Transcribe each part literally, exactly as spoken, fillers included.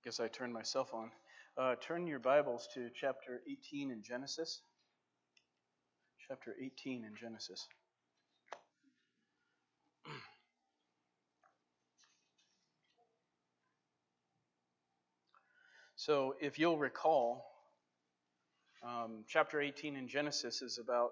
Guess I turned myself on. Uh, turn your Bibles to chapter eighteen in Genesis. Chapter eighteen in Genesis. So, if you'll recall, um, chapter eighteen in Genesis is about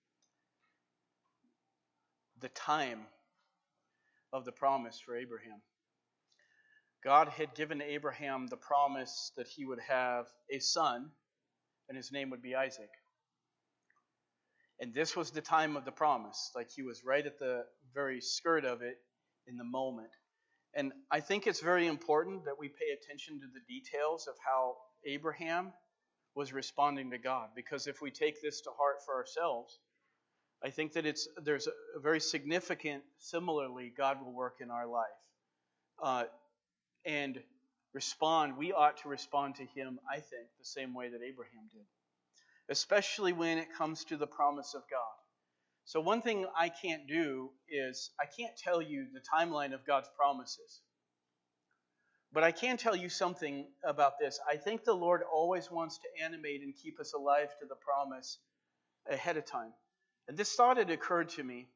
the time of the promise for Abraham. God had given Abraham the promise that he would have a son, and his name would be Isaac. And this was the time of the promise. Like he was right at the very skirt of it in the moment. And I think it's very important that we pay attention to the details of how Abraham was responding to God. Because if we take this to heart for ourselves, I think that it's there's a very significant, similarly, God will work in our life. Uh, and respond, we ought to respond to Him, I think, the same way that Abraham did. Especially when it comes to the promise of God. So one thing I can't do is, I can't tell you the timeline of God's promises. But I can tell you something about this. I think the Lord always wants to animate and keep us alive to the promise ahead of time. And this thought had occurred to me.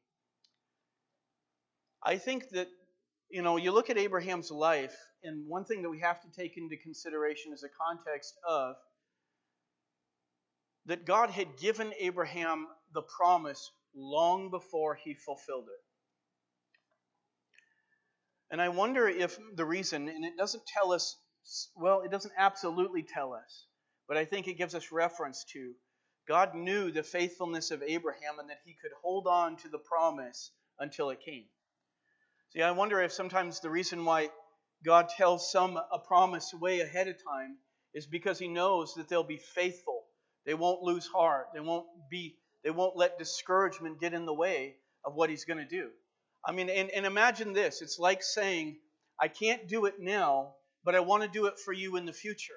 I think that, you know, you look at Abraham's life, and one thing that we have to take into consideration is the context of that God had given Abraham the promise long before he fulfilled it. And I wonder if the reason, and it doesn't tell us, well, it doesn't absolutely tell us, but I think it gives us reference to, God knew the faithfulness of Abraham and that he could hold on to the promise until it came. See, I wonder if sometimes the reason why God tells some a promise way ahead of time is because he knows that they'll be faithful. They won't lose heart. They won't be. They won't let discouragement get in the way of what he's going to do. I mean, and, and imagine this. It's like saying, I can't do it now, but I want to do it for you in the future.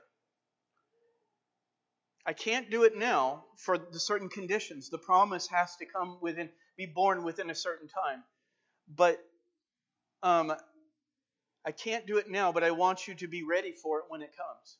I can't do it now for the certain conditions. The promise has to come within, be born within a certain time. But um, I can't do it now, but I want you to be ready for it when it comes.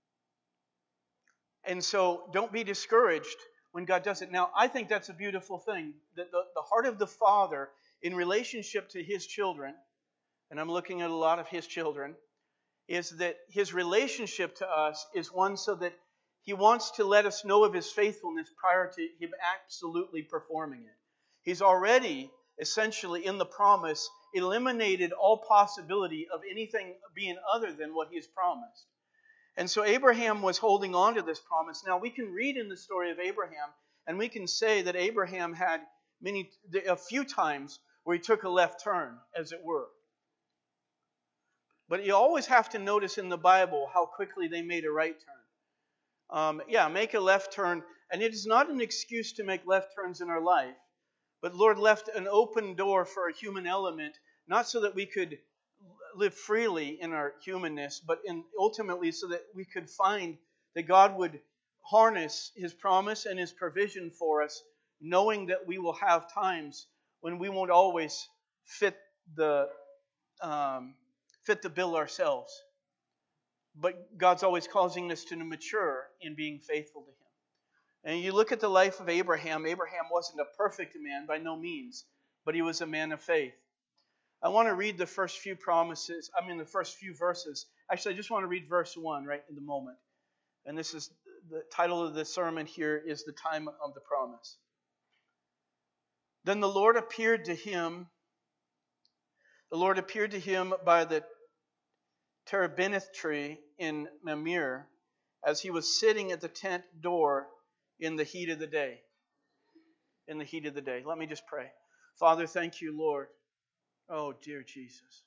And so don't be discouraged when God does it. Now, I think that's a beautiful thing. That the, the heart of the Father in relationship to His children, and I'm looking at a lot of His children, is that His relationship to us is one so that He wants to let us know of His faithfulness prior to Him absolutely performing it. He's already, essentially, in the promise, eliminated all possibility of anything being other than what He has promised. And so Abraham was holding on to this promise. Now we can read in the story of Abraham, and we can say that Abraham had many, a few times where he took a left turn, as it were. But you always have to notice in the Bible how quickly they made a right turn. Um, yeah, make a left turn, and it is not an excuse to make left turns in our life. But Lord left an open door for a human element, not so that we could live freely in our humanness, but in ultimately so that we could find that God would harness His promise and His provision for us, knowing that we will have times when we won't always fit the um, fit the bill ourselves. But God's always causing us to mature in being faithful to Him. And you look at the life of Abraham. Abraham wasn't a perfect man by no means, but he was a man of faith. I want to read the first few promises, I mean the first few verses. Actually, I just want to read verse one right in the moment. And this is, the title of the sermon here is The Time of the Promise. Then the Lord appeared to him, the Lord appeared to him by the terebinth tree in Mamre, as he was sitting at the tent door in the heat of the day. In the heat of the day. Let me just pray. Father, thank you, Lord. Oh, dear Jesus,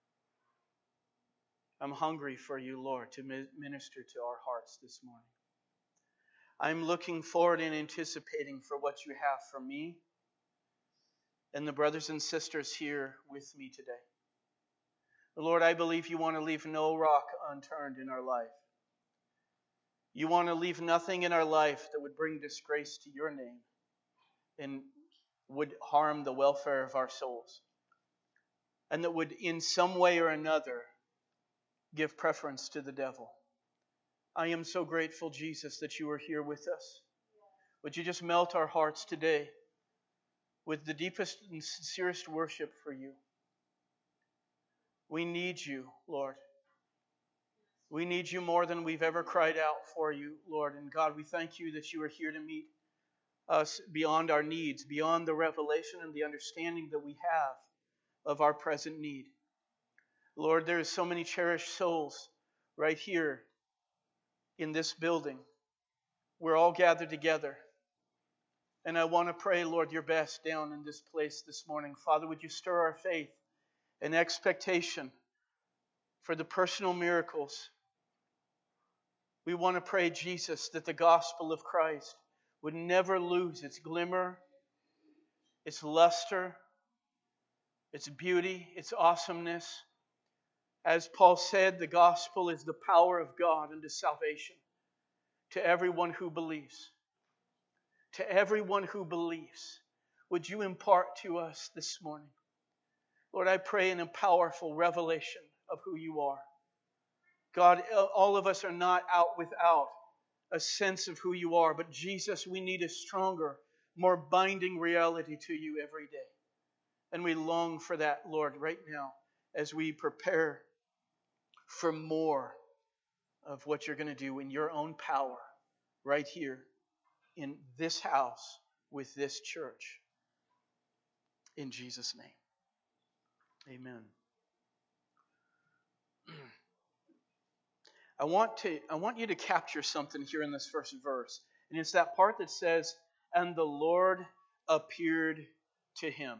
I'm hungry for you, Lord, to minister to our hearts this morning. I'm looking forward and anticipating for what you have for me and the brothers and sisters here with me today. Lord, I believe you want to leave no rock unturned in our life. You want to leave nothing in our life that would bring disgrace to your name and would harm the welfare of our souls. And that would in some way or another give preference to the devil. I am so grateful, Jesus, that you are here with us. Would you just melt our hearts today with the deepest and sincerest worship for you? We need you, Lord. We need you more than we've ever cried out for you, Lord. And God, we thank you that you are here to meet us beyond our needs, beyond the revelation and the understanding that we have of our present need. Lord, there are so many cherished souls right here in this building. We're all gathered together. And I want to pray, Lord, your best down in this place this morning. Father, would you stir our faith and expectation for the personal miracles? We want to pray, Jesus, that the gospel of Christ would never lose its glimmer, its luster, its beauty, its awesomeness. As Paul said, the gospel is the power of God unto salvation to everyone who believes. To everyone who believes. Would you impart to us this morning? Lord, I pray in a powerful revelation of who you are. God, all of us are not out without a sense of who you are, but Jesus, we need a stronger, more binding reality to you every day. And we long for that, Lord, right now as we prepare for more of what you're going to do in your own power right here in this house with this church. In Jesus' name. Amen. I want to I want you to capture something here in this first verse. And it's that part that says, "And the Lord appeared to him."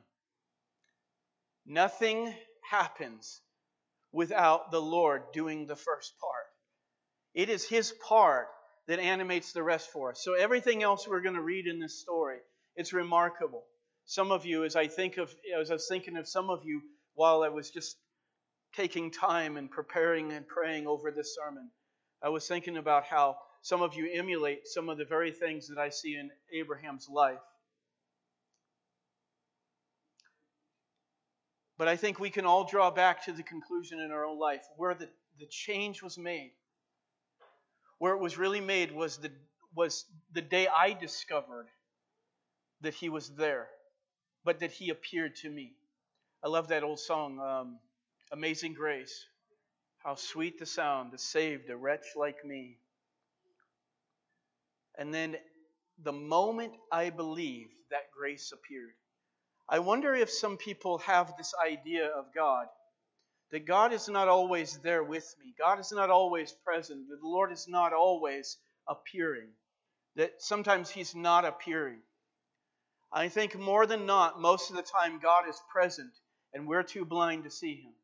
Nothing happens without the Lord doing the first part. It is his part that animates the rest for us. So everything else we're going to read in this story, it's remarkable. Some of you, as I think of, as I was thinking of some of you while I was just taking time and preparing and praying over this sermon, I was thinking about how some of you emulate some of the very things that I see in Abraham's life. But I think we can all draw back to the conclusion in our own life where the, the change was made. Where it was really made was the, was the day I discovered that he was there, but that he appeared to me. I love that old song, um, Amazing Grace. How sweet the sound that saved a wretch like me. And then the moment I believed, that grace appeared. I wonder if some people have this idea of God, that God is not always there with me. God is not always present. That the Lord is not always appearing. That sometimes he's not appearing. I think more than not, most of the time God is present and we're too blind to see him.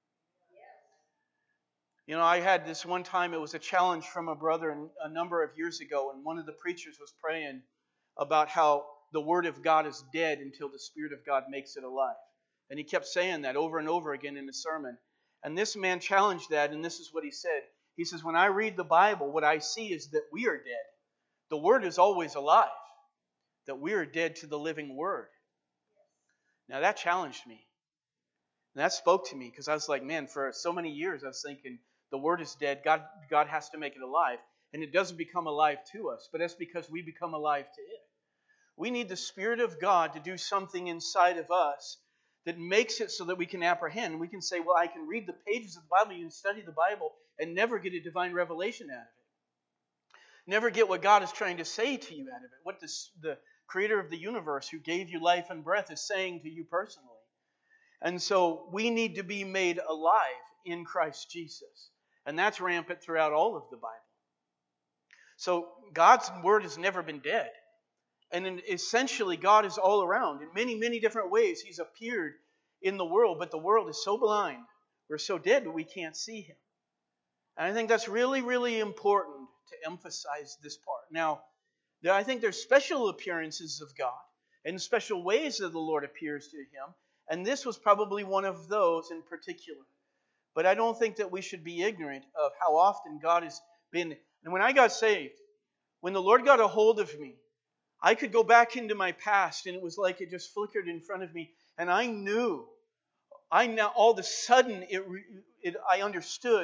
You know, I had this one time, it was a challenge from a brother a number of years ago, and one of the preachers was praying about how the Word of God is dead until the Spirit of God makes it alive. And he kept saying that over and over again in the sermon. And this man challenged that, and this is what he said. He says, when I read the Bible, what I see is that we are dead. The Word is always alive. That we are dead to the living Word. Now that challenged me. And that spoke to me, because I was like, man, for so many years I was thinking, the Word is dead. God, God has to make it alive. And it doesn't become alive to us, but that's because we become alive to it. We need the Spirit of God to do something inside of us that makes it so that we can apprehend. We can say, well, I can read the pages of the Bible, you can study the Bible, and never get a divine revelation out of it. Never get what God is trying to say to you out of it. What this, the Creator of the universe who gave you life and breath is saying to you personally. And so we need to be made alive in Christ Jesus. And that's rampant throughout all of the Bible. So God's Word has never been dead. And in, essentially, God is all around. In many, many different ways, He's appeared in the world. But the world is so blind. We're so dead that we can't see Him. And I think that's really, really important to emphasize this part. Now, I think there's special appearances of God and special ways that the Lord appears to Him. And this was probably one of those in particular. But I don't think that we should be ignorant of how often God has been. And when I got saved, when the Lord got a hold of me, I could go back into my past, and it was like it just flickered in front of me. And I knew, I now all of a sudden, it, it, I understood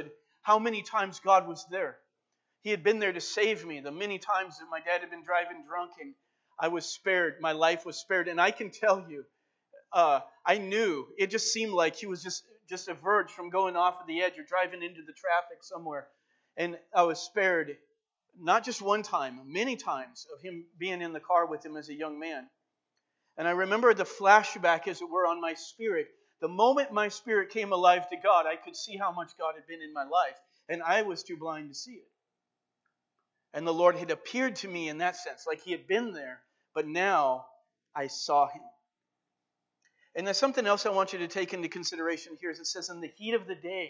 how many times God was there. He had been there to save me. The many times that my dad had been driving drunk and I was spared, my life was spared. And I can tell you, uh, I knew, it just seemed like he was just, just a verge from going off of the edge or driving into the traffic somewhere. And I was spared, not just one time, many times of him being in the car with him as a young man. And I remember the flashback, as it were, on my spirit. The moment my spirit came alive to God, I could see how much God had been in my life. And I was too blind to see it. And the Lord had appeared to me in that sense, like he had been there, but now I saw him. And there's something else I want you to take into consideration here. Is it says, in the heat of the day.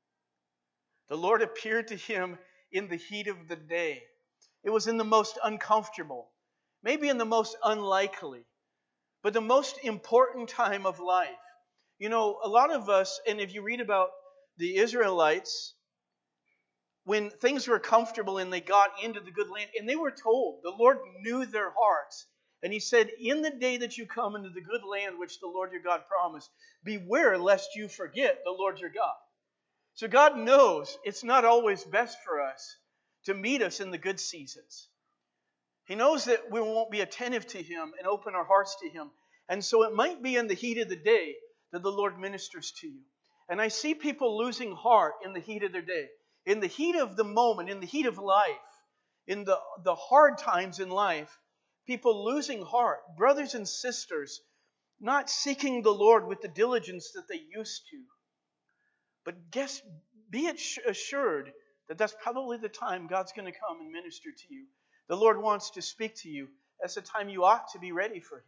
The Lord appeared to him in the heat of the day. It was in the most uncomfortable, maybe in the most unlikely, but the most important time of life. You know, a lot of us, and if you read about the Israelites, when things were comfortable and they got into the good land, and they were told, the Lord knew their hearts. And he said, in the day that you come into the good land which the Lord your God promised, beware lest you forget the Lord your God. So God knows it's not always best for us to meet us in the good seasons. He knows that we won't be attentive to him and open our hearts to him. And so it might be in the heat of the day that the Lord ministers to you. And I see people losing heart in the heat of their day. In the heat of the moment, in the heat of life, in the, the hard times in life, people losing heart, brothers and sisters, not seeking the Lord with the diligence that they used to. But guess, be assured that that's probably the time God's going to come and minister to you. The Lord wants to speak to you. That's the time you ought to be ready for him.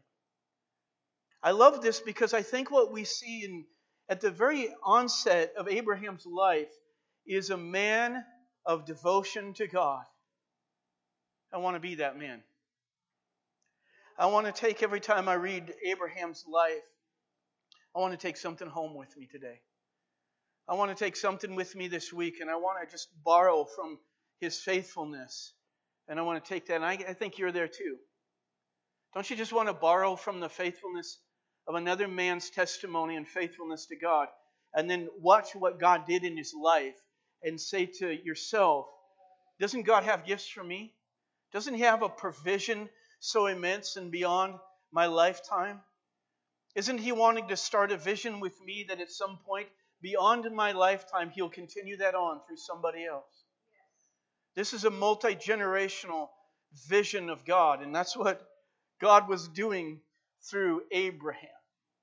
I love this because I think what we see in, at the very onset of Abraham's life is a man of devotion to God. I want to be that man. I want to take, every time I read Abraham's life, I want to take something home with me today. I want to take something with me this week, and I want to just borrow from his faithfulness. And I want to take that, and I, I think you're there too. Don't you just want to borrow from the faithfulness of another man's testimony and faithfulness to God, and then watch what God did in his life and say to yourself, doesn't God have gifts for me? Doesn't he have a provision so immense and beyond my lifetime? Isn't he wanting to start a vision with me that at some point beyond my lifetime he'll continue that on through somebody else? This is a multi-generational vision of God, and that's what God was doing through Abraham.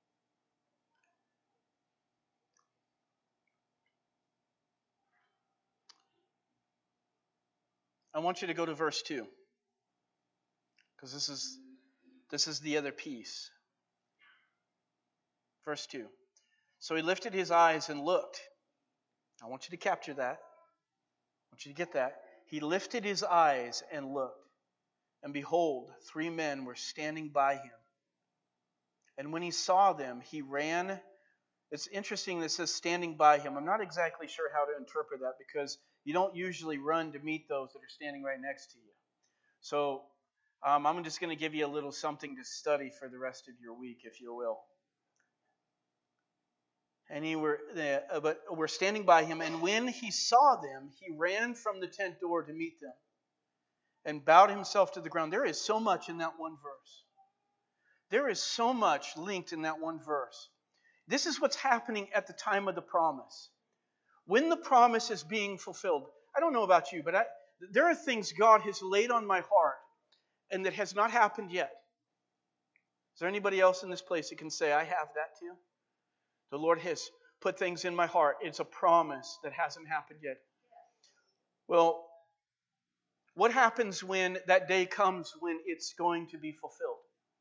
I want you to go to verse two, because this is this is the other piece. Verse two. So he lifted his eyes and looked. I want you to capture that. I want you to get that. He lifted his eyes and looked, and behold, three men were standing by him. And when he saw them, he ran. It's interesting that it says standing by him. I'm not exactly sure how to interpret that, because you don't usually run to meet those that are standing right next to you. So um, I'm just going to give you a little something to study for the rest of your week, if you will. And he were, uh, but we're standing by him, and when he saw them, he ran from the tent door to meet them, and bowed himself to the ground. There is so much in that one verse. There is so much linked in that one verse. This is what's happening at the time of the promise. When the promise is being fulfilled, I don't know about you, but I, there are things God has laid on my heart and that has not happened yet. Is there anybody else in this place that can say, I have that too? The Lord has put things in my heart. It's a promise that hasn't happened yet. Well, what happens when that day comes when it's going to be fulfilled?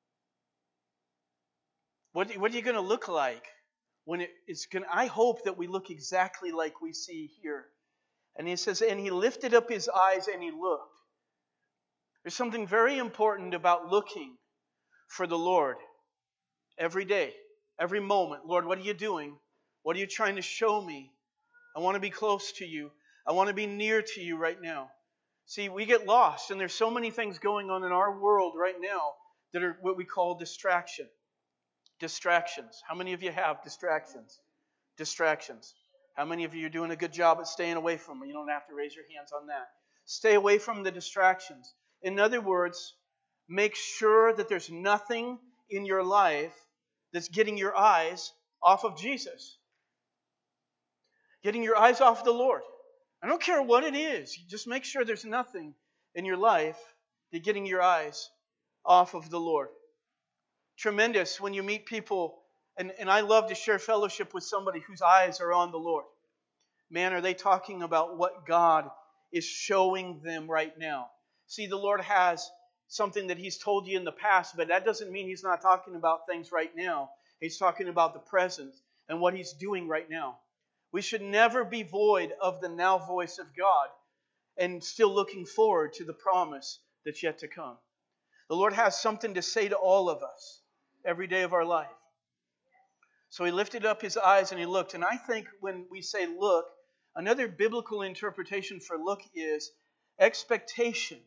What, what are you going to look like? When it, it's going, I hope that we look exactly like we see here. And he says, and he lifted up his eyes and he looked. There's something very important about looking for the Lord every day, every moment. Lord, what are you doing? What are you trying to show me? I want to be close to you. I want to be near to you right now. See, we get lost, and there's so many things going on in our world right now that are what we call distraction. Distractions. How many of you have distractions? Distractions. How many of you are doing a good job at staying away from them? You don't have to raise your hands on that. Stay away from the distractions. In other words, make sure that there's nothing in your life that's getting your eyes off of Jesus. Getting your eyes off the Lord. I don't care what it is. Just make sure there's nothing in your life that's getting your eyes off of the Lord. Tremendous when you meet people, and, and I love to share fellowship with somebody whose eyes are on the Lord. Man, are they talking about what God is showing them right now? See, the Lord has something that He's told you in the past, but that doesn't mean He's not talking about things right now. He's talking about the present and what He's doing right now. We should never be void of the now voice of God and still looking forward to the promise that's yet to come. The Lord has something to say to all of us every day of our life. So He lifted up His eyes and He looked. And I think when we say look, another biblical interpretation for look is expectation.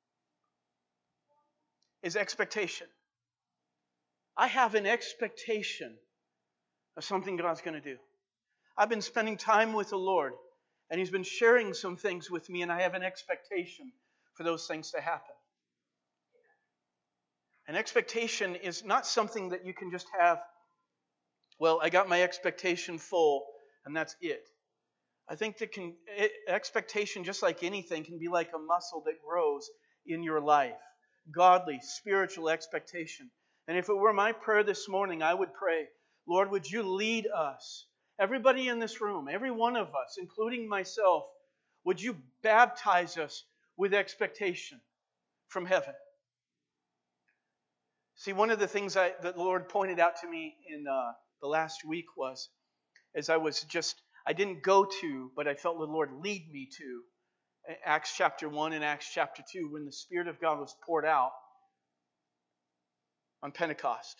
Is expectation. I have an expectation of something God's going to do. I've been spending time with the Lord, and He's been sharing some things with me, and I have an expectation for those things to happen. An expectation is not something that you can just have, well, I got my expectation full, and that's it. I think that can, it, expectation, just like anything, can be like a muscle that grows in your life. Godly, spiritual expectation. And if it were my prayer this morning, I would pray, Lord, would you lead us? Everybody in this room, every one of us, including myself, would you baptize us with expectation from heaven? See, one of the things I, that the Lord pointed out to me in uh, the last week was, as I was just, I didn't go to, but I felt the Lord lead me to, Acts chapter one and Acts chapter two, when the Spirit of God was poured out on Pentecost.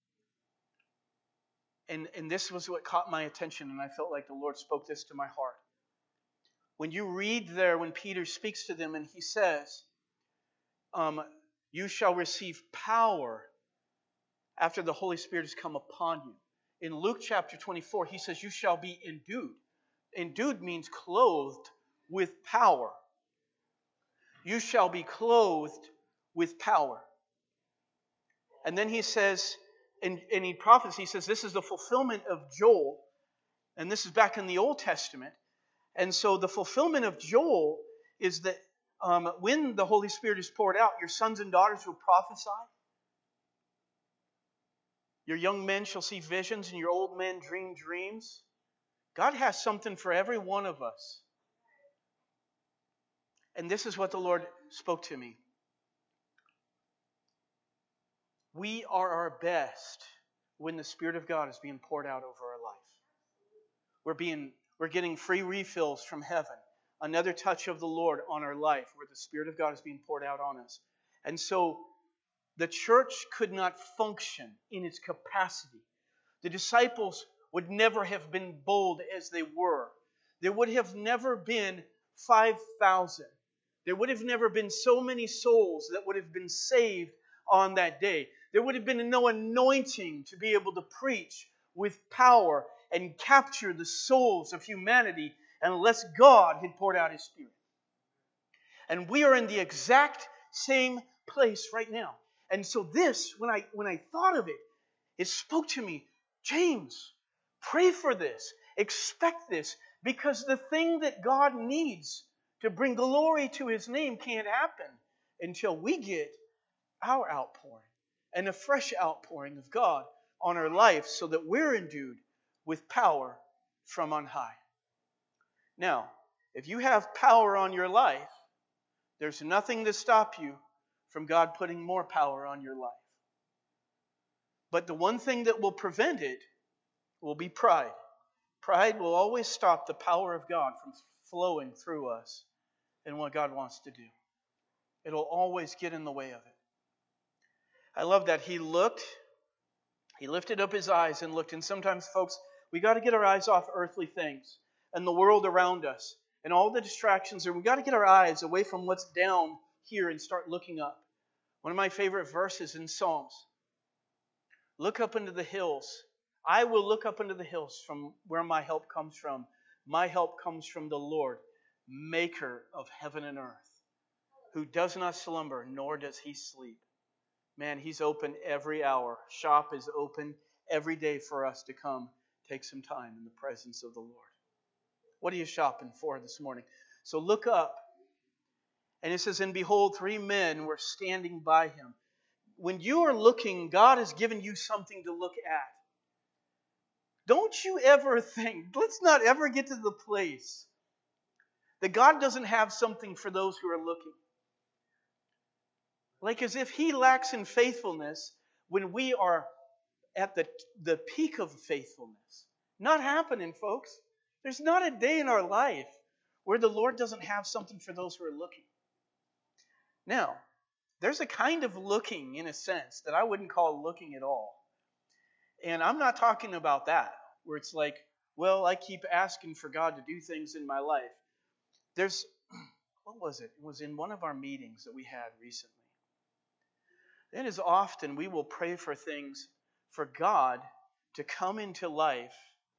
And, and this was what caught my attention, and I felt like the Lord spoke this to my heart. When you read there, when Peter speaks to them and he says, um, you shall receive power after the Holy Spirit has come upon you. In Luke chapter twenty-four, he says, you shall be endued. Endued means clothed with power. You shall be clothed with power. And then he says, and, and he prophesies, he says, this is the fulfillment of Joel. And this is back in the Old Testament. And so the fulfillment of Joel is that um, when the Holy Spirit is poured out, your sons and daughters will prophesy. Your young men shall see visions, and your old men dream dreams. God has something for every one of us. And this is what the Lord spoke to me. We are our best when the Spirit of God is being poured out over our life. We're being, we're getting free refills from heaven. Another touch of the Lord on our life where the Spirit of God is being poured out on us. And so the church could not function in its capacity. The disciples would never have been bold as they were. There would have never been five thousand. There would have never been so many souls that would have been saved on that day. There would have been no anointing to be able to preach with power and capture the souls of humanity unless God had poured out His Spirit. And we are in the exact same place right now. And so this, when I when I thought of it, it spoke to me, James, pray for this, expect this, because the thing that God needs to bring glory to His name can't happen until we get our outpouring and a fresh outpouring of God on our life so that we're endued with power from on high. Now, if you have power on your life, there's nothing to stop you from God putting more power on your life. But the one thing that will prevent it will be pride. Pride will always stop the power of God from flowing through us and what God wants to do. It'll always get in the way of it. I love that he looked, he lifted up his eyes and looked. And sometimes, folks, we got to get our eyes off earthly things and the world around us and all the distractions. And we got to get our eyes away from what's down here and start looking up. One of my favorite verses in Psalms. Look up into the hills. I will look up into the hills from where my help comes from. My help comes from the Lord, maker of heaven and earth, who does not slumber, nor does he sleep. Man, he's open every hour. Shop is open every day for us to come take some time in the presence of the Lord. What are you shopping for this morning? So look up. And it says, and behold, three men were standing by him. When you are looking, God has given you something to look at. Don't you ever think, let's not ever get to the place that God doesn't have something for those who are looking. Like as if he lacks in faithfulness when we are at the, the peak of faithfulness. Not happening, folks. There's not a day in our life where the Lord doesn't have something for those who are looking. Now, there's a kind of looking, in a sense, that I wouldn't call looking at all. And I'm not talking about that, where it's like, well, I keep asking for God to do things in my life. There's, what was it? It was in one of our meetings that we had recently. It is often we will pray for things for God to come into life.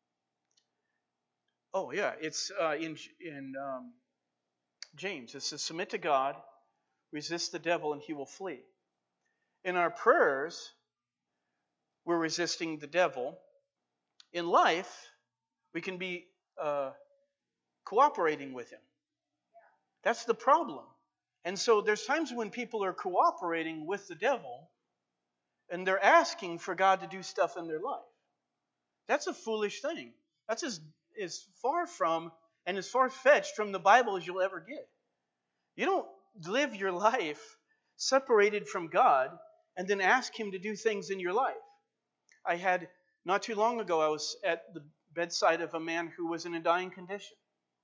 Oh, yeah, it's uh, in, in um, James. It says, submit to God, resist the devil, and he will flee. In our prayers, we're resisting the devil. In life, we can be uh, cooperating with him. That's the problem. And so there's times when people are cooperating with the devil and they're asking for God to do stuff in their life. That's a foolish thing. That's as, as far from and as far-fetched from the Bible as you'll ever get. You don't live your life separated from God and then ask him to do things in your life. I had, not too long ago, I was at the bedside of a man who was in a dying condition.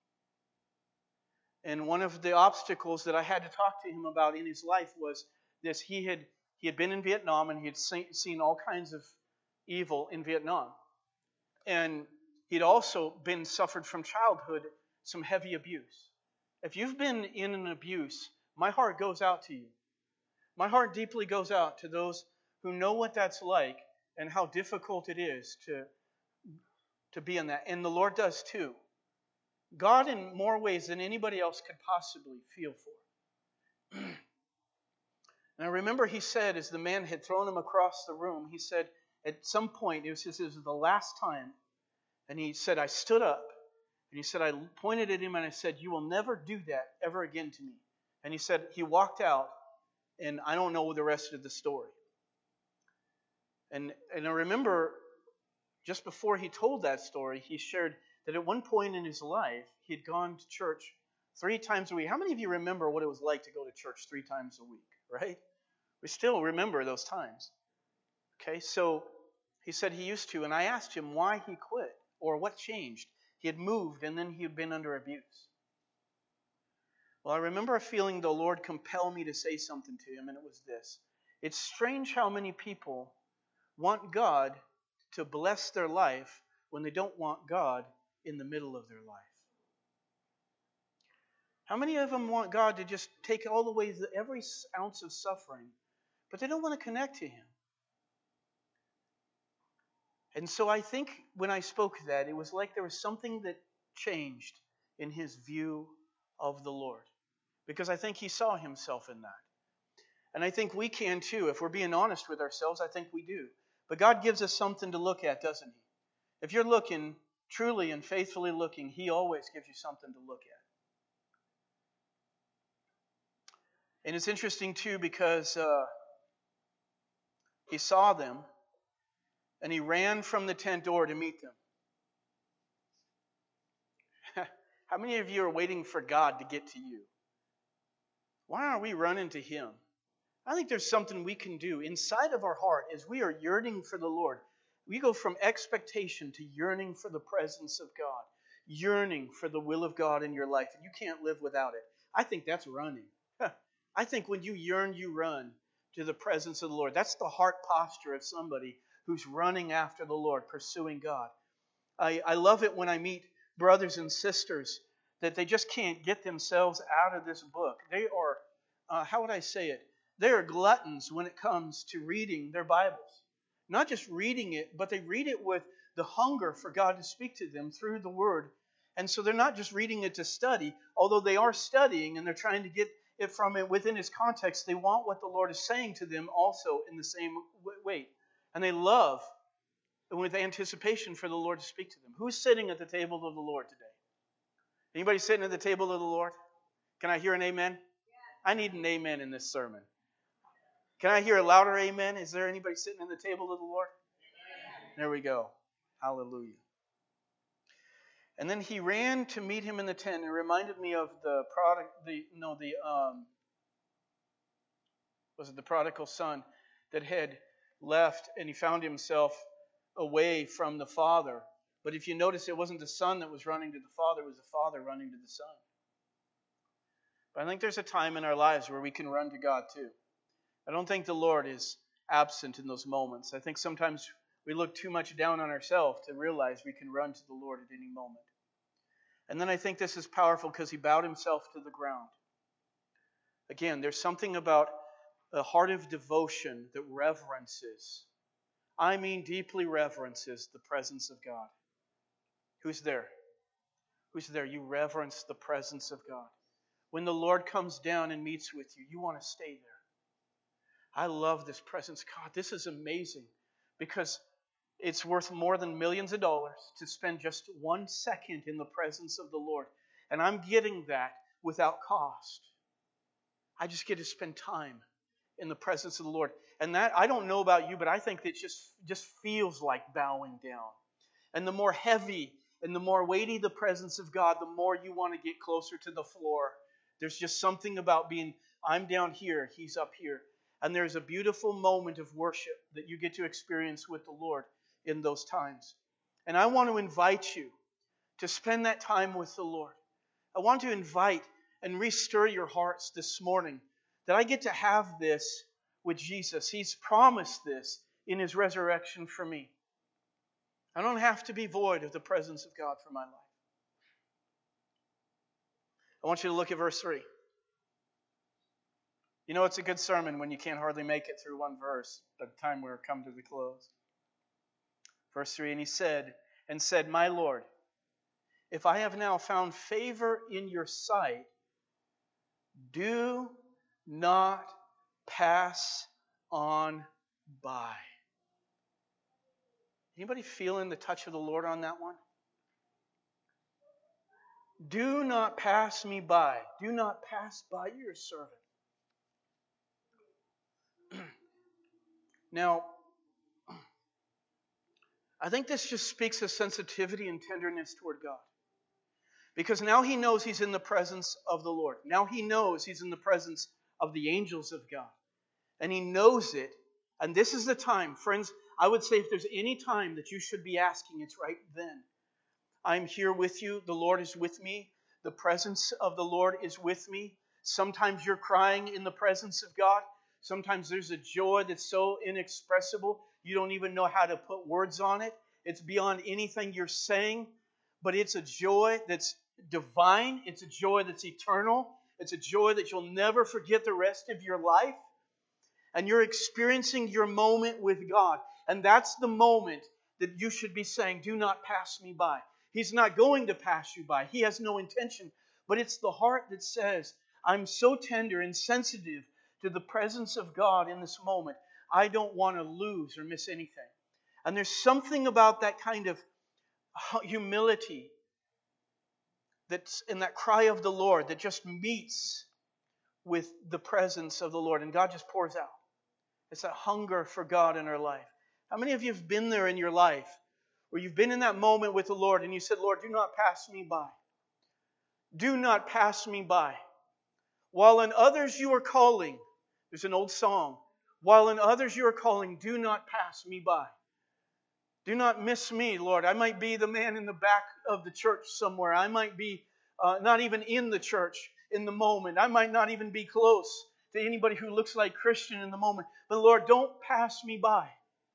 And one of the obstacles that I had to talk to him about in his life was this. He had, he had been in Vietnam and he had seen all kinds of evil in Vietnam. And he'd also been suffered from childhood some heavy abuse. If you've been in an abuse, my heart goes out to you. My heart deeply goes out to those who know what that's like and how difficult it is to, to be in that. And the Lord does too. God in more ways than anybody else could possibly feel for. And I remember he said, as the man had thrown him across the room, he said at some point, it was, his, it was the last time, and he said, I stood up, and he said, I pointed at him and I said, you will never do that ever again to me. And he said, he walked out, and I don't know the rest of the story. And, and I remember just before he told that story, he shared that at one point in his life, he had gone to church three times a week. How many of you remember what it was like to go to church three times a week, right? We still remember those times. Okay, so he said he used to, and I asked him why he quit or what changed. He had moved, and then he had been under abuse. Well, I remember feeling the Lord compel me to say something to him, and it was this. It's strange how many people want God to bless their life when they don't want God in the middle of their life. How many of them want God to just take all the way every ounce of suffering, but they don't want to connect to him? And so I think when I spoke that, it was like there was something that changed in his view of the Lord. Because I think he saw himself in that. And I think we can too. If we're being honest with ourselves, I think we do. But God gives us something to look at, doesn't he? If you're looking, truly and faithfully looking, he always gives you something to look at. And it's interesting too because uh, he saw them and he ran from the tent door to meet them. How many of you are waiting for God to get to you? Why aren't we running to him? I think there's something we can do inside of our heart as we are yearning for the Lord. We go from expectation to yearning for the presence of God, yearning for the will of God in your life. You can't live without it. I think that's running. I think when you yearn, you run to the presence of the Lord. That's the heart posture of somebody who's running after the Lord, pursuing God. I, I love it when I meet brothers and sisters that they just can't get themselves out of this book. They are, uh, how would I say it? They are gluttons when it comes to reading their Bibles. Not just reading it, but they read it with the hunger for God to speak to them through the Word. And so they're not just reading it to study, although they are studying and they're trying to get it from it within its context. They want what the Lord is saying to them also in the same way. And they love with anticipation for the Lord to speak to them. Who's sitting at the table of the Lord today? Anybody sitting at the table of the Lord? Can I hear an amen? I need an amen in this sermon. Can I hear a louder amen? Is there anybody sitting at the table of the Lord? Amen. There we go. Hallelujah. And then he ran to meet him in the tent. It reminded me of the product, the no, the um, was it the prodigal son that had left, and he found himself away from the father. But if you notice, it wasn't the son that was running to the father; it was the father running to the son. But I think there's a time in our lives where we can run to God too. I don't think the Lord is absent in those moments. I think sometimes we look too much down on ourselves to realize we can run to the Lord at any moment. And then I think this is powerful because he bowed himself to the ground. Again, there's something about a heart of devotion that reverences, I mean deeply reverences the presence of God. Who's there? Who's there? You reverence the presence of God. When the Lord comes down and meets with you, you want to stay there. I love this presence. God, this is amazing because it's worth more than millions of dollars to spend just one second in the presence of the Lord. And I'm getting that without cost. I just get to spend time in the presence of the Lord. And that, I don't know about you, but I think it just, just feels like bowing down. And the more heavy and the more weighty the presence of God, the more you want to get closer to the floor. There's just something about being, I'm down here, He's up here. And there's a beautiful moment of worship that you get to experience with the Lord in those times. And I want to invite you to spend that time with the Lord. I want to invite and restir your hearts this morning that I get to have this with Jesus. He's promised this in His resurrection for me. I don't have to be void of the presence of God for my life. I want you to look at verse three. You know, it's a good sermon when you can't hardly make it through one verse by the time we're come to the close. Verse three, and he said, and said, my Lord, if I have now found favor in your sight, do not pass on by. Anybody feeling the touch of the Lord on that one? Do not pass me by. Do not pass by your servant. Now, I think this just speaks of sensitivity and tenderness toward God. Because now he knows he's in the presence of the Lord. Now he knows he's in the presence of the angels of God. And he knows it. And this is the time, friends, I would say if there's any time that you should be asking, it's right then. I'm here with you. The Lord is with me. The presence of the Lord is with me. Sometimes you're crying in the presence of God. Sometimes there's a joy that's so inexpressible, you don't even know how to put words on it. It's beyond anything you're saying, but it's a joy that's divine. It's a joy that's eternal. It's a joy that you'll never forget the rest of your life. And you're experiencing your moment with God. And that's the moment that you should be saying, do not pass me by. He's not going to pass you by. He has no intention. But it's the heart that says, I'm so tender and sensitive to the presence of God in this moment. I don't want to lose or miss anything. And there's something about that kind of humility that's in that cry of the Lord that just meets with the presence of the Lord. And God just pours out. It's that hunger for God in our life. How many of you have been there in your life where you've been in that moment with the Lord and you said, Lord, do not pass me by. Do not pass me by. While in others you are calling, there's an old song, while in others you are calling, do not pass me by. Do not miss me, Lord. I might be the man in the back of the church somewhere. I might be uh, not even in the church in the moment. I might not even be close to anybody who looks like Christian in the moment. But Lord, don't pass me by.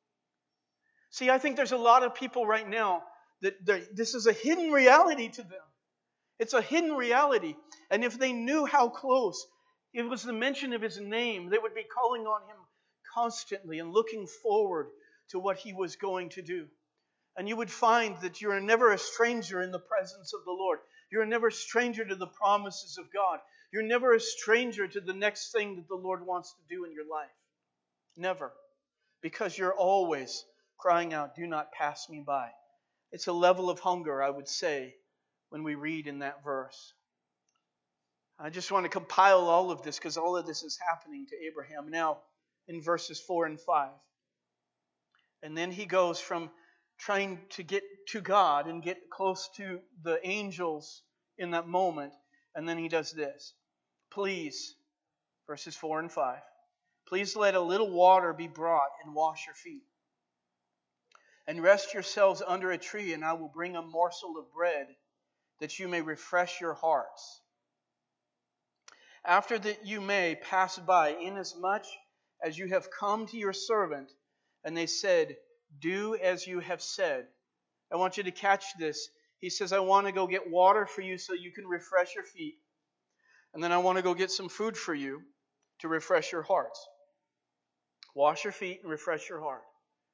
See, I think there's a lot of people right now that this is a hidden reality to them. It's a hidden reality. And if they knew how close it was the mention of His name, they would be calling on Him constantly and looking forward to what He was going to do. And you would find that you're never a stranger in the presence of the Lord. You're never a stranger to the promises of God. You're never a stranger to the next thing that the Lord wants to do in your life. Never. Because you're always crying out, do not pass me by. It's a level of hunger, I would say, when we read in that verse. I just want to compile all of this because all of this is happening to Abraham now in verses four and five. And then he goes from trying to get to God and get close to the angels in that moment. And then he does this. Please, verses four and five, please let a little water be brought and wash your feet. And rest yourselves under a tree, and I will bring a morsel of bread that you may refresh your hearts. After that you may pass by, inasmuch as you have come to your servant. And they said, do as you have said. I want you to catch this. He says, I want to go get water for you so you can refresh your feet. And then I want to go get some food for you to refresh your hearts. Wash your feet and refresh your heart.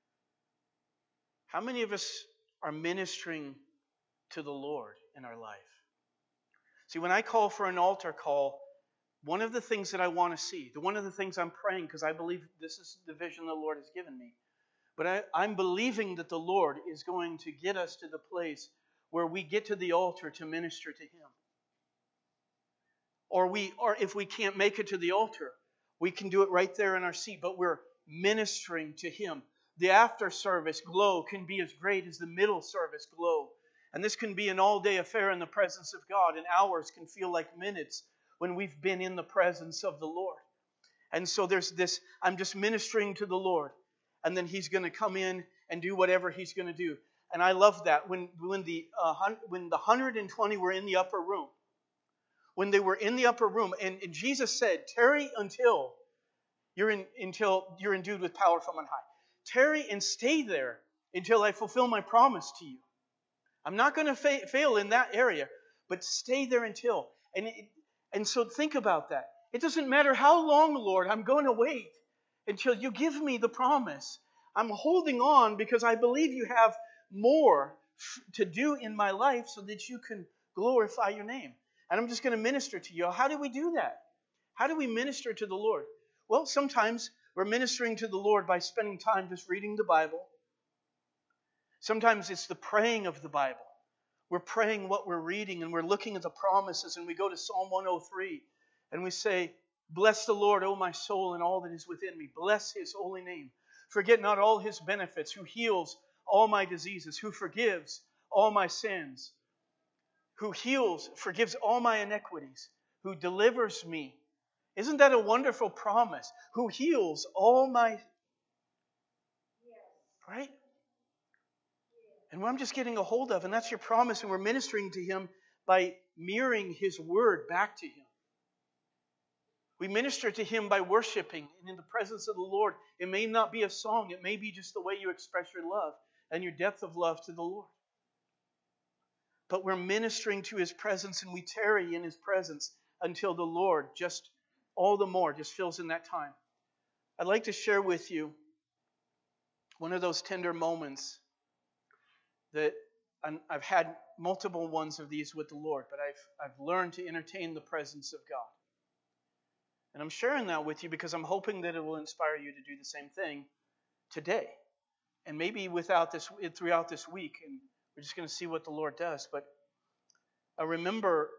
How many of us are ministering to the Lord in our life? See, when I call for an altar call, one of the things that I want to see, the one of the things I'm praying, because I believe this is the vision the Lord has given me, but I, I'm believing that the Lord is going to get us to the place where we get to the altar to minister to Him. Or we, or if we can't make it to the altar, we can do it right there in our seat, but we're ministering to Him. The after service glow can be as great as the middle service glow. And this can be an all-day affair in the presence of God, and hours can feel like minutes when we've been in the presence of the Lord. And so there's this, I'm just ministering to the Lord, and then He's going to come in and do whatever He's going to do. And I love that. When, when, the, uh, when the one hundred twenty were in the upper room, when they were in the upper room, and, and Jesus said, tarry until you're, in, until you're endued with power from on high. Tarry and stay there until I fulfill my promise to you. I'm not going to fa- fail in that area, but stay there until. And, it, and so think about that. It doesn't matter how long, Lord, I'm going to wait until you give me the promise. I'm holding on because I believe you have more f- to do in my life so that you can glorify your name. And I'm just going to minister to you. How do we do that? How do we minister to the Lord? Well, sometimes we're ministering to the Lord by spending time just reading the Bible. Sometimes it's the praying of the Bible. We're praying what we're reading and we're looking at the promises, and we go to Psalm one oh three and we say, bless the Lord, O my soul, and all that is within me. Bless His holy name. Forget not all His benefits, who heals all my diseases, who forgives all my sins, who heals, forgives all my iniquities, who delivers me. Isn't that a wonderful promise? Who heals all my... Right? And what I'm just getting a hold of, and that's your promise, and we're ministering to Him by mirroring His word back to Him. We minister to Him by worshiping, and in the presence of the Lord, it may not be a song, it may be just the way you express your love and your depth of love to the Lord. But we're ministering to His presence, and we tarry in His presence until the Lord just all the more just fills in that time. I'd like to share with you one of those tender moments that I've had multiple ones of these with the Lord, but I've I've learned to entertain the presence of God. And I'm sharing that with you because I'm hoping that it will inspire you to do the same thing today. And maybe without this throughout this week, and we're just going to see what the Lord does. But I remember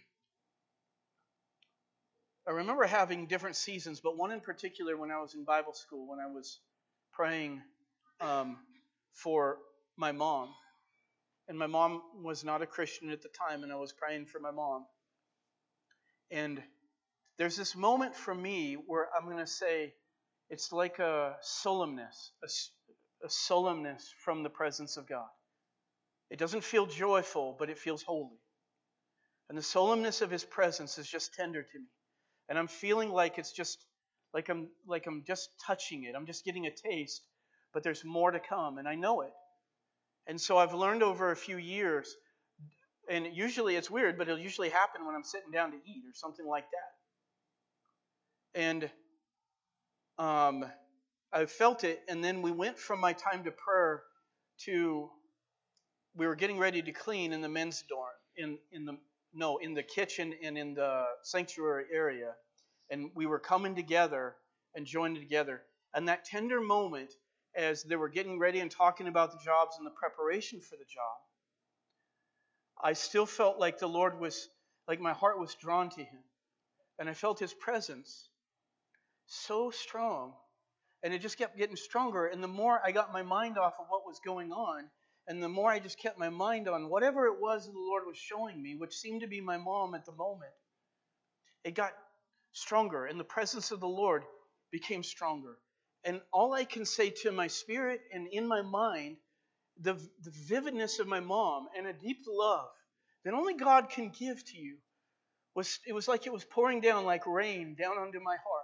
I remember having different seasons, but one in particular when I was in Bible school, when I was praying um, for my mom. And my mom was not a Christian at the time, and I was praying for my mom. And there's this moment for me where I'm going to say it's like a solemnness, a, a solemnness from the presence of God. It doesn't feel joyful, but it feels holy. And the solemnness of His presence is just tender to me. And I'm feeling like it's just, like I'm, like I'm just touching it. I'm just getting a taste, but there's more to come, and I know it. And so I've learned over a few years, and usually it's weird, but it'll usually happen when I'm sitting down to eat or something like that. And um, I felt it, and then we went from my time to prayer to we were getting ready to clean in the men's dorm, in, in the, no, in the kitchen and in the sanctuary area. And we were coming together and joining together. And that tender moment, as they were getting ready and talking about the jobs and the preparation for the job, I still felt like the Lord was, like my heart was drawn to Him. And I felt His presence so strong. And it just kept getting stronger. And the more I got my mind off of what was going on, and the more I just kept my mind on whatever it was that the Lord was showing me, which seemed to be my mom at the moment, it got stronger. And the presence of the Lord became stronger. And all I can say to my spirit and in my mind, the, the vividness of my mom and a deep love that only God can give to you, was it was like it was pouring down like rain down onto my heart.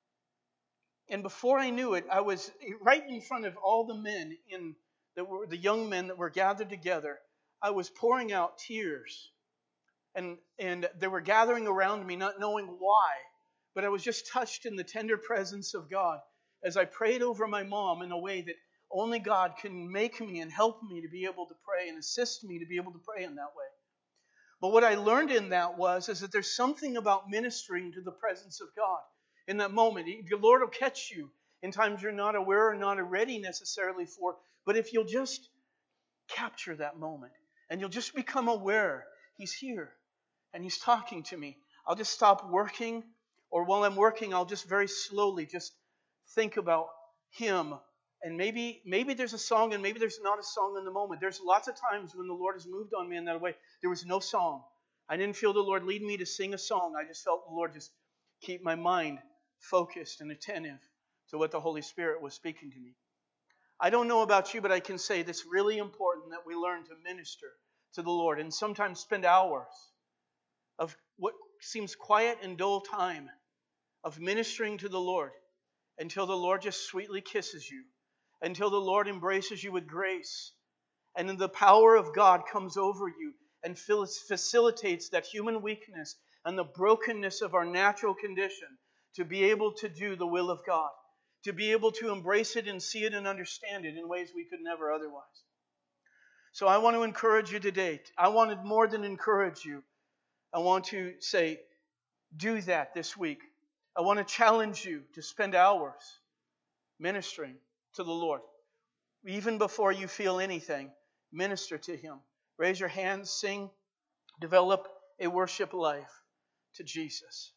And before I knew it, I was right in front of all the men in that were the young men that were gathered together. I was pouring out tears. And and they were gathering around me, not knowing why. But I was just touched in the tender presence of God as I prayed over my mom in a way that only God can make me and help me to be able to pray and assist me to be able to pray in that way. But what I learned in that was is that there's something about ministering to the presence of God in that moment. The Lord will catch you in times you're not aware or not ready necessarily for. But if you'll just capture that moment and you'll just become aware He's here and He's talking to me, I'll just stop working, or while I'm working, I'll just very slowly just think about Him. And maybe maybe there's a song and maybe there's not a song in the moment. There's lots of times when the Lord has moved on me in that way. There was no song. I didn't feel the Lord lead me to sing a song. I just felt the Lord just keep my mind focused and attentive to what the Holy Spirit was speaking to me. I don't know about you, but I can say it's really important that we learn to minister to the Lord and sometimes spend hours of what seems quiet and dull time of ministering to the Lord until the Lord just sweetly kisses you, until the Lord embraces you with grace, and then the power of God comes over you and facilitates that human weakness and the brokenness of our natural condition to be able to do the will of God, to be able to embrace it and see it and understand it in ways we could never otherwise. So I want to encourage you today. I wanted more than encourage you. I want to say, do that this week. I want to challenge you to spend hours ministering to the Lord. Even before you feel anything, minister to Him. Raise your hands, sing, develop a worship life to Jesus.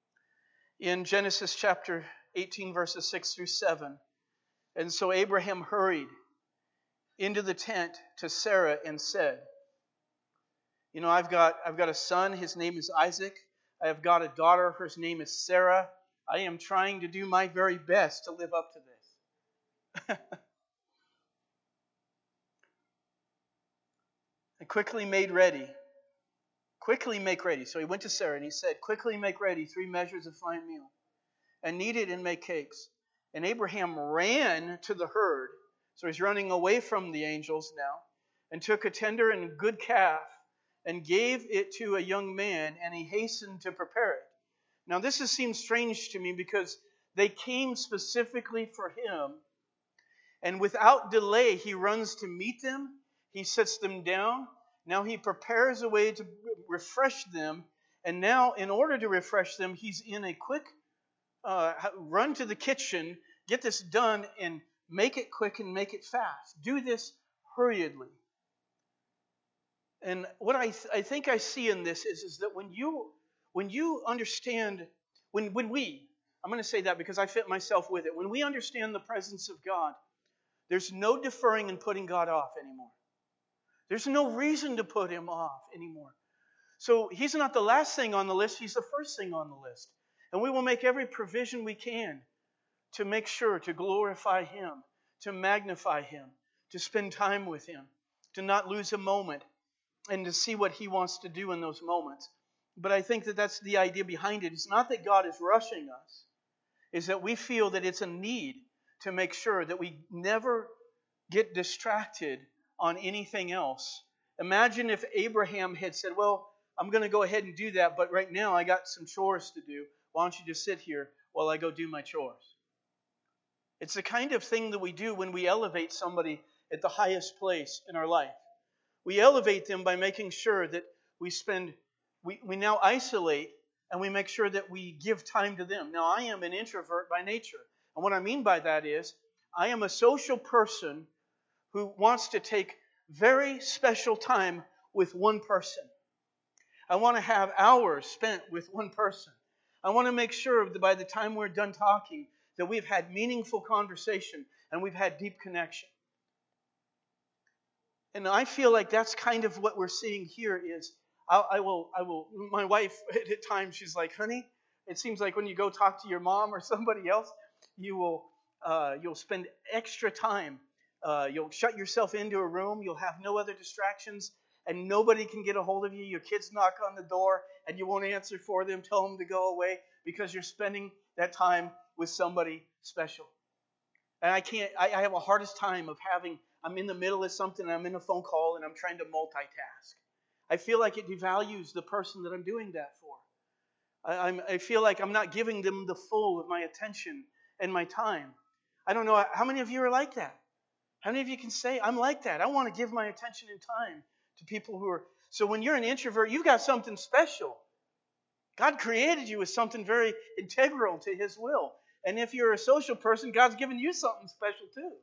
In Genesis chapter eighteen, verses six through seven, and so Abraham hurried into the tent to Sarah and said, you know, I've got I've got a son, his name is Isaac. I have got a daughter, her name is Sarah. I am trying to do my very best to live up to this. I quickly made ready. Quickly make ready. So he went to Sarah and he said, quickly make ready three measures of fine meal, and knead it and make cakes. And Abraham ran to the herd. So he's running away from the angels now, and took a tender and good calf and gave it to a young man, and he hastened to prepare it. Now this has seemed strange to me because they came specifically for him, and without delay he runs to meet them. He sits them down. Now he prepares a way to refresh them, and now in order to refresh them, he's in a quick uh, run to the kitchen, get this done, and make it quick and make it fast. Do this hurriedly. And what I th- I think I see in this is, is that when you when you understand, when when we, I'm going to say that because I fit myself with it, when we understand the presence of God, there's no deferring and putting God off anymore. There's no reason to put Him off anymore. So He's not the last thing on the list, He's the first thing on the list. And we will make every provision we can to make sure to glorify Him, to magnify Him, to spend time with Him, to not lose a moment, and to see what He wants to do in those moments. But I think that that's the idea behind it. It's not that God is rushing us. It's that we feel that it's a need to make sure that we never get distracted on anything else. Imagine if Abraham had said, well, I'm going to go ahead and do that, but right now I got some chores to do. Why don't you just sit here while I go do my chores? It's the kind of thing that we do when we elevate somebody at the highest place in our life. We elevate them by making sure that we spend, we, we now isolate and we make sure that we give time to them. Now, I am an introvert by nature. And what I mean by that is, I am a social person who wants to take very special time with one person. I want to have hours spent with one person. I want to make sure that by the time we're done talking, that we've had meaningful conversation and we've had deep connection. And I feel like that's kind of what we're seeing here is, I, I will, I will, my wife at times, she's like, honey, it seems like when you go talk to your mom or somebody else, you will, uh, you'll spend extra time. Uh, you'll shut yourself into a room. You'll have no other distractions, and nobody can get a hold of you. Your kids knock on the door, and you won't answer for them. Tell them to go away because you're spending that time with somebody special. And I can't. I, I have a hardest time of having. I'm in the middle of something. And I'm in a phone call, and I'm trying to multitask. I feel like it devalues the person that I'm doing that for. I, I'm, I feel like I'm not giving them the full of my attention and my time. I don't know how many of you are like that. How many of you can say, I'm like that? I want to give my attention and time to people who are... So when you're an introvert, you've got something special. God created you with something very integral to His will. And if you're a social person, God's given you something special too.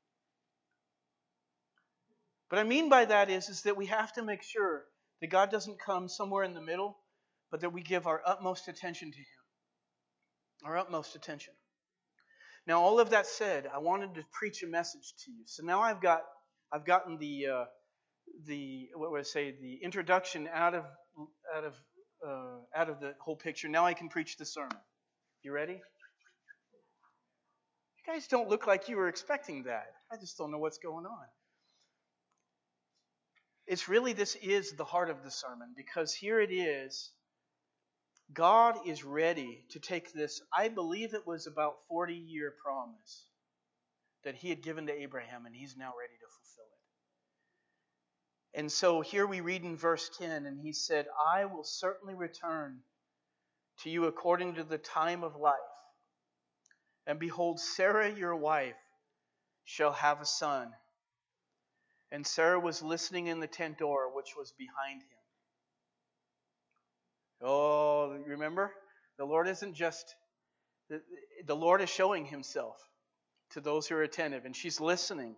What I mean by that is, is that we have to make sure that God doesn't come somewhere in the middle, but that we give our utmost attention to Him. Our utmost attention. Now, all of that said, I wanted to preach a message to you. So now I've got, I've gotten the, uh, the what would I say, the introduction out of, out of, uh, out of the whole picture. Now I can preach the sermon. You ready? You guys don't look like you were expecting that. I just don't know what's going on. It's really, this is the heart of the sermon, because here it is. God is ready to take this, I believe it was about forty-year promise that He had given to Abraham, and He's now ready to fulfill it. And so here we read in verse ten, and He said, I will certainly return to you according to the time of life. And behold, Sarah your wife shall have a son. And Sarah was listening in the tent door, which was behind him. Oh, remember? The Lord isn't just, the, the Lord is showing Himself to those who are attentive, and she's listening.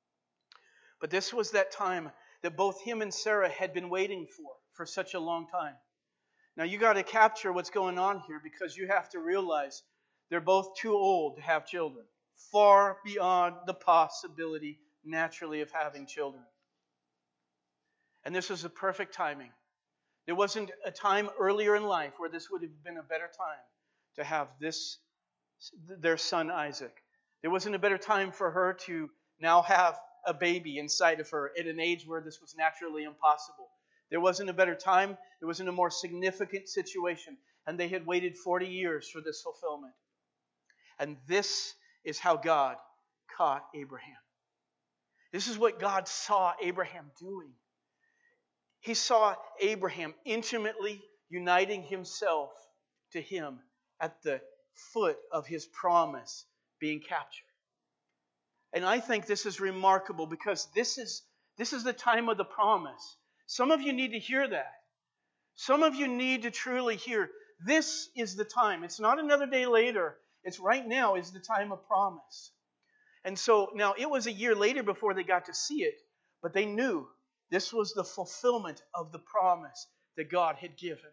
But this was that time that both him and Sarah had been waiting for, for such a long time. Now you got to capture what's going on here, because you have to realize they're both too old to have children. Far beyond the possibility, naturally, of having children. And this was the perfect timing. There wasn't a time earlier in life where this would have been a better time to have this, their son Isaac. There wasn't a better time for her to now have a baby inside of her at an age where this was naturally impossible. There wasn't a better time. There wasn't a more significant situation. And they had waited forty years for this fulfillment. And this is how God caught Abraham. This is what God saw Abraham doing. He saw Abraham intimately uniting himself to Him at the foot of His promise being captured. And I think this is remarkable, because this is, this is the time of the promise. Some of you need to hear that. Some of you need to truly hear, this is the time. It's not another day later. It's right now is the time of promise. And so now it was a year later before they got to see it, but they knew this was the fulfillment of the promise that God had given.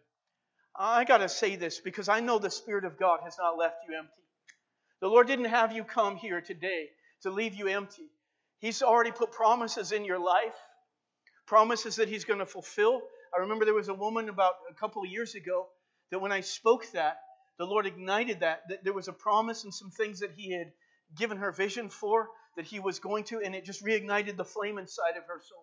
I got to say this because I know the Spirit of God has not left you empty. The Lord didn't have you come here today to leave you empty. He's already put promises in your life, promises that He's going to fulfill. I remember there was a woman about a couple of years ago that when I spoke that, the Lord ignited that, that there was a promise and some things that He had given her vision for that He was going to, and it just reignited the flame inside of her soul.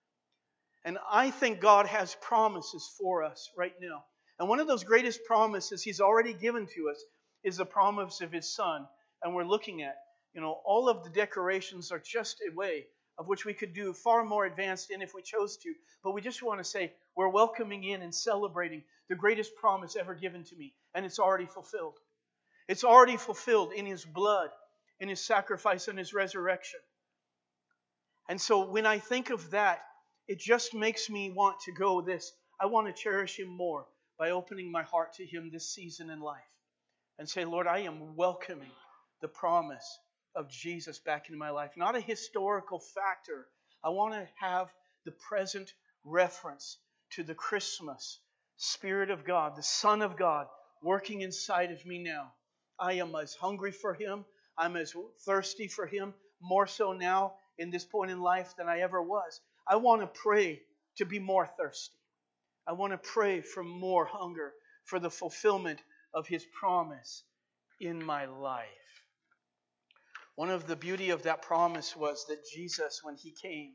And I think God has promises for us right now. And one of those greatest promises He's already given to us is the promise of His Son. And we're looking at, you know, all of the decorations are just a way of which we could do far more advanced in if we chose to. But we just want to say we're welcoming in and celebrating the greatest promise ever given to me. And it's already fulfilled. It's already fulfilled in His blood, in His sacrifice and His resurrection. And so when I think of that, it just makes me want to go this. I want to cherish Him more by opening my heart to Him this season in life and say, Lord, I am welcoming the promise of Jesus back into my life. Not a historical factor. I want to have the present reference to the Christmas Spirit of God, the Son of God, working inside of me now. I am as hungry for Him. I'm as thirsty for Him, more so now in this point in life than I ever was. I want to pray to be more thirsty. I want to pray for more hunger, for the fulfillment of His promise in my life. One of the beauty of that promise was that Jesus, when He came,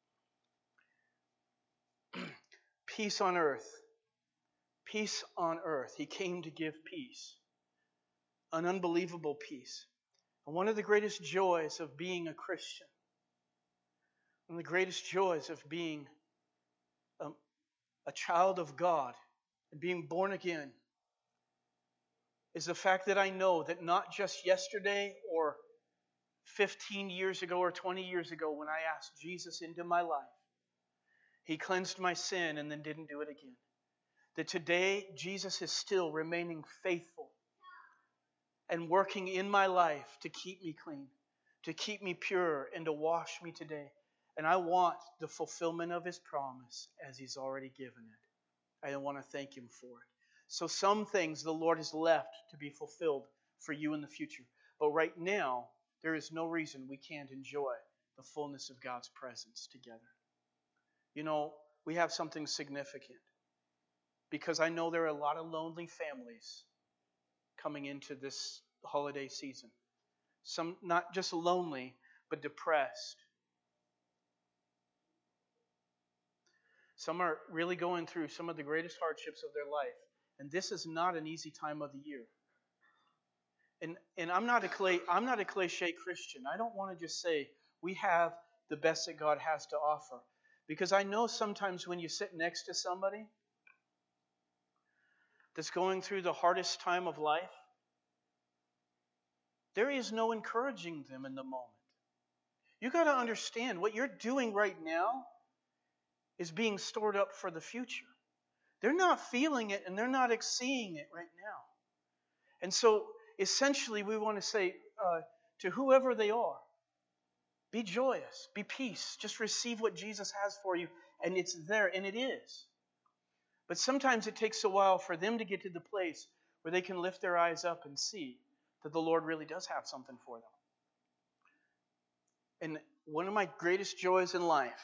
peace on earth, peace on earth. He came to give peace, an unbelievable peace. And one of the greatest joys of being a Christian, one of the greatest joys of being a, a child of God and being born again, is the fact that I know that not just yesterday or fifteen years ago or twenty years ago when I asked Jesus into my life, He cleansed my sin and then didn't do it again. That today Jesus is still remaining faithful and working in my life to keep me clean, to keep me pure, and to wash me today. And I want the fulfillment of His promise as He's already given it. I want to thank Him for it. So some things the Lord has left to be fulfilled for you in the future. But right now, there is no reason we can't enjoy the fullness of God's presence together. You know, we have something significant, because I know there are a lot of lonely families coming into this holiday season. Some not just lonely, but depressed. Some are really going through some of the greatest hardships of their life. And this is not an easy time of the year. And and I'm not a clay, I'm not a cliche Christian. I don't want to just say we have the best that God has to offer. Because I know sometimes when you sit next to somebody that's going through the hardest time of life, there is no encouraging them in the moment. You got to understand what you're doing right now is being stored up for the future. They're not feeling it and they're not seeing it right now. And so essentially we want to say uh, to whoever they are, be joyous, be peace. Just receive what Jesus has for you, and it's there, and it is. But sometimes it takes a while for them to get to the place where they can lift their eyes up and see that the Lord really does have something for them. And one of my greatest joys in life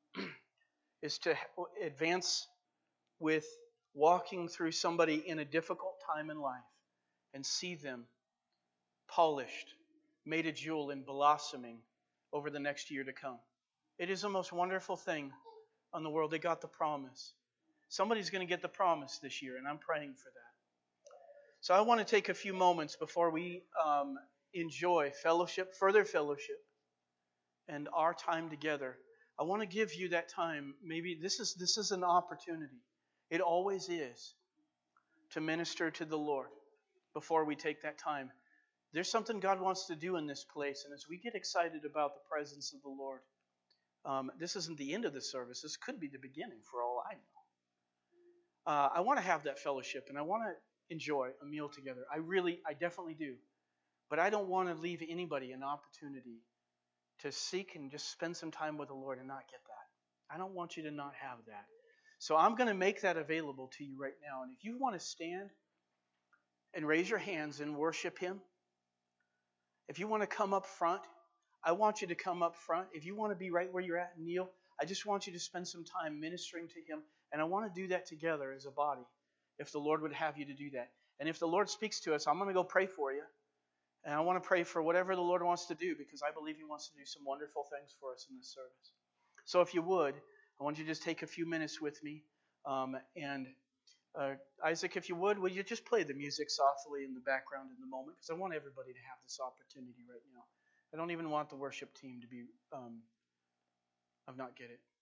is to advance with walking through somebody in a difficult time in life and see them polished, made a jewel, and blossoming over the next year to come. It is the most wonderful thing on the world. They got the promise. Somebody's going to get the promise this year, and I'm praying for that. So I want to take a few moments before we um, enjoy fellowship, further fellowship, and our time together. I want to give you that time. Maybe this is this is an opportunity. It always is to minister to the Lord before we take that time. There's something God wants to do in this place, and as we get excited about the presence of the Lord, um, this isn't the end of the service. This could be the beginning for all I know. Uh, I want to have that fellowship, and I want to enjoy a meal together. I really, I definitely do. But I don't want to leave anybody an opportunity to seek and just spend some time with the Lord and not get that. I don't want you to not have that. So I'm going to make that available to you right now. And if you want to stand and raise your hands and worship Him, if you want to come up front, I want you to come up front. If you want to be right where you're at and kneel, I just want you to spend some time ministering to Him. And I want to do that together as a body, if the Lord would have you to do that. And if the Lord speaks to us, I'm going to go pray for you. And I want to pray for whatever the Lord wants to do, because I believe He wants to do some wonderful things for us in this service. So if you would, I want you to just take a few minutes with me. Um, and uh, Isaac, if you would, would you just play the music softly in the background in the moment? Because I want everybody to have this opportunity right now. I don't even want the worship team to be, um, I've not get it.